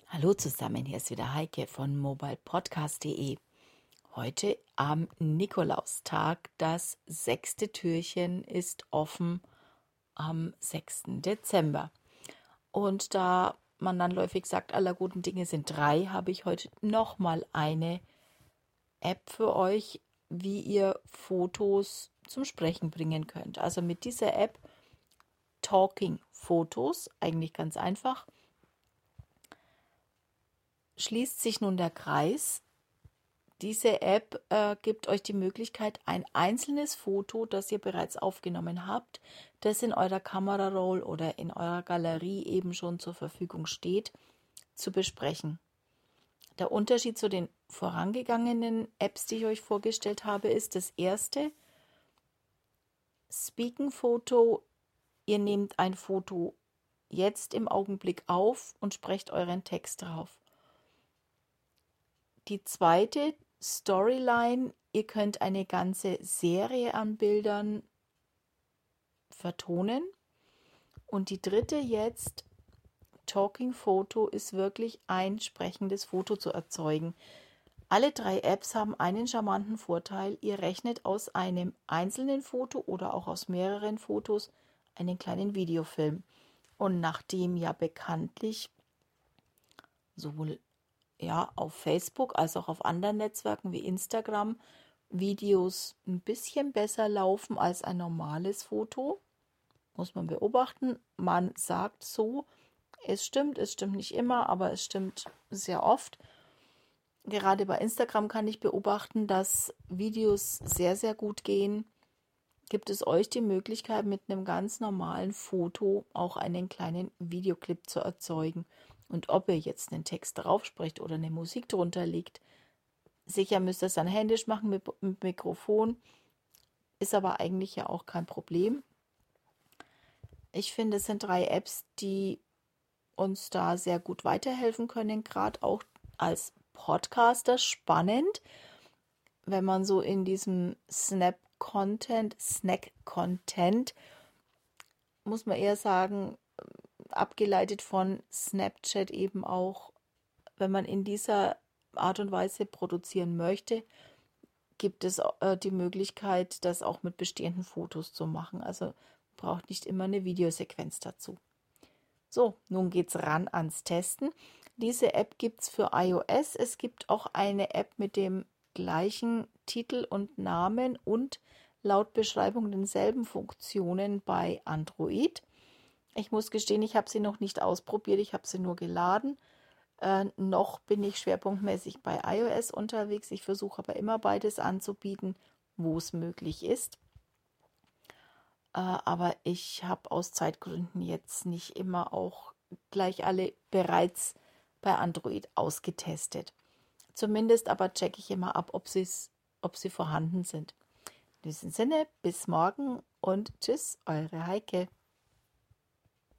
Hallo zusammen, hier ist wieder Heike von mobilepodcast.de. Heute am Nikolaustag, das 6. Türchen ist offen am 6. Dezember. Und da man dann läufig sagt, aller guten Dinge sind 3, habe ich heute nochmal eine App für euch, wie ihr Fotos zum Sprechen bringen könnt. Also mit dieser App Talking Fotos, eigentlich ganz einfach, schließt sich nun der Kreis. Diese App gibt euch die Möglichkeit, ein einzelnes Foto, das ihr bereits aufgenommen habt, das in eurer Kameraroll oder in eurer Galerie eben schon zur Verfügung steht, zu besprechen. Der Unterschied zu den vorangegangenen Apps, die ich euch vorgestellt habe, ist das erste, Speaking-Foto. Ihr nehmt ein Foto jetzt im Augenblick auf und sprecht euren Text drauf. Die zweite Storyline, ihr könnt eine ganze Serie an Bildern vertonen. Und die dritte jetzt, Talking Photo, ist wirklich ein sprechendes Foto zu erzeugen. Alle 3 Apps haben einen charmanten Vorteil. Ihr rechnet aus einem einzelnen Foto oder auch aus mehreren Fotos einen kleinen Videofilm. Und nachdem ja bekanntlich sowohl auf Facebook als auch auf anderen Netzwerken wie Instagram Videos ein bisschen besser laufen als ein normales Foto, muss man beobachten. Man sagt so, es stimmt nicht immer, aber es stimmt sehr oft. Gerade bei Instagram kann ich beobachten, dass Videos sehr, sehr gut gehen. Gibt es euch die Möglichkeit, mit einem ganz normalen Foto auch einen kleinen Videoclip zu erzeugen. Und ob ihr jetzt einen Text drauf spricht oder eine Musik drunter liegt, sicher müsst ihr es dann händisch machen mit Mikrofon, ist aber eigentlich ja auch kein Problem. Ich finde, es sind 3 Apps, die uns da sehr gut weiterhelfen können, gerade auch als Podcaster spannend, wenn man so in diesem Snack-Content, muss man eher sagen, abgeleitet von Snapchat eben auch, wenn man in dieser Art und Weise produzieren möchte, gibt es die Möglichkeit, das auch mit bestehenden Fotos zu machen. Also braucht nicht immer eine Videosequenz dazu. So, nun geht's ran ans Testen. Diese App gibt es für iOS. Es gibt auch eine App mit dem gleichen Titel und Namen und laut Beschreibung denselben Funktionen bei Android. Ich muss gestehen, ich habe sie noch nicht ausprobiert, ich habe sie nur geladen. Noch bin ich schwerpunktmäßig bei iOS unterwegs. Ich versuche aber immer beides anzubieten, wo es möglich ist. Aber ich habe aus Zeitgründen jetzt nicht immer auch gleich alle bereits bei Android ausgetestet. Zumindest aber checke ich immer ab, ob sie vorhanden sind. In diesem Sinne, bis morgen und tschüss, eure Heike.